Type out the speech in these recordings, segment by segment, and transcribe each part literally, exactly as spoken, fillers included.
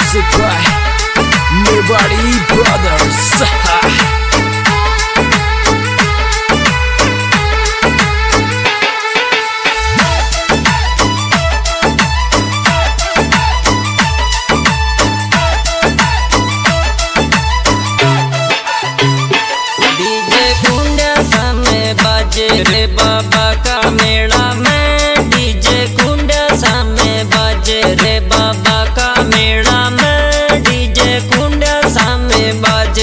Music by Mewari Brothers. रे बाबा का मेला में डीजे कुंडा सामने बाजे रे बाबा का मेला में डीजे कुंडा सामने बाजे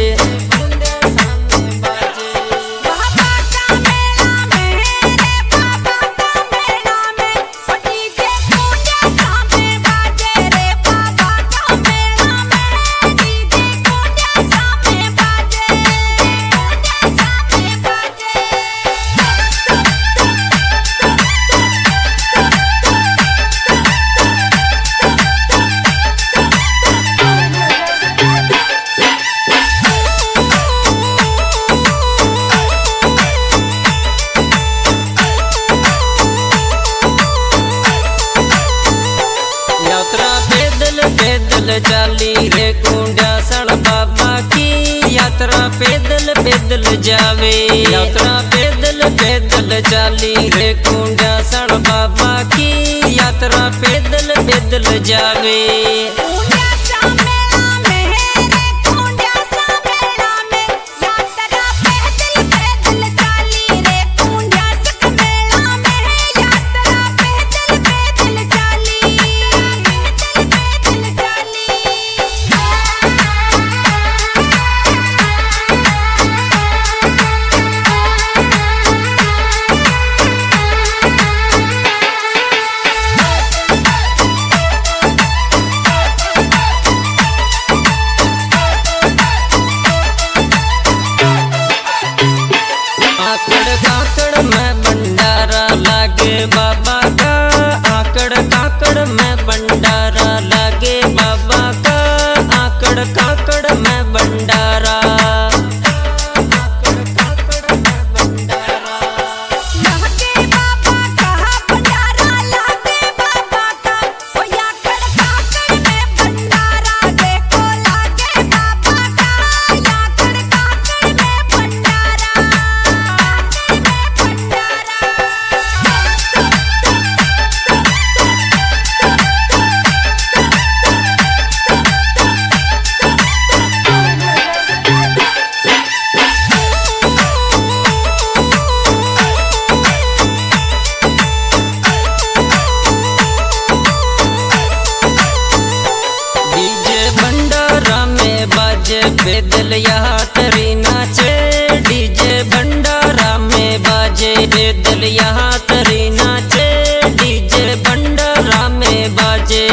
पैदल चाली रे कुंडा सड़ बाबा की यात्रा पैदल पैदल जावे यात्रा पैदल पैदल चाली रे कुंडा सड़ बाबा की यात्रा पैदल पैदल जावे आकड़ काकड़ में भंडारा लागे बाबा का आकड़ काकड़ में भंडारा लागे बाबा का आकड़ काकड़ में भंडारा पैदल यहाँ तरी नाचे डीजे भंडारा में बाजे पैदल यहाँ तरी नाचे डीजे भंडारा में बाजे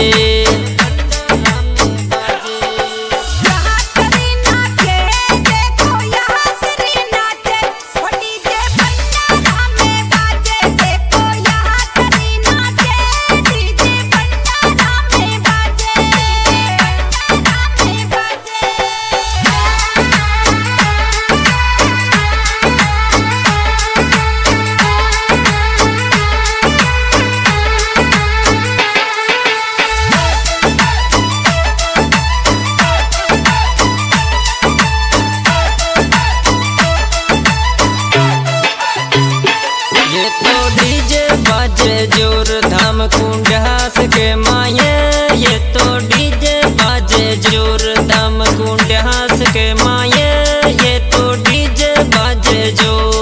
जोर धाम कुंडास के माये ये तो डीजे बाजे जोर धाम कुंडास के माये ये तो डीजे बाजे जोर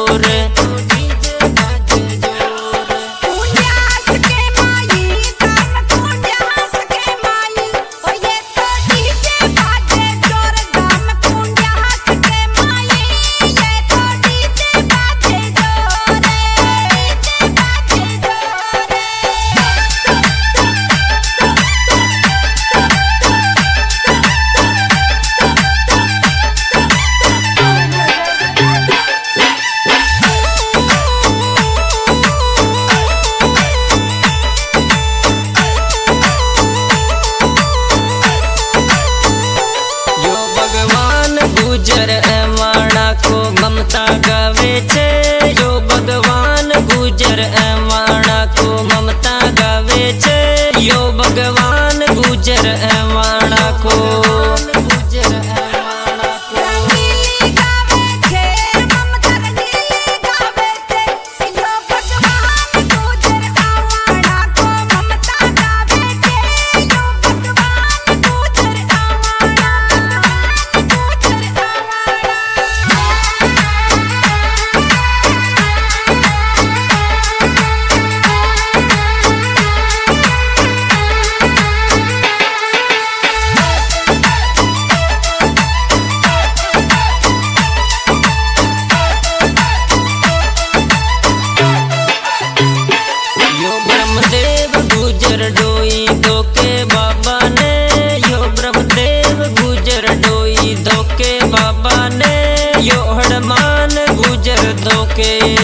गुजर एवाणा को ममता गावे छे यो भगवान गुजर एवाणा को ममता गावे छे यो भगवान गुजर एवाणा के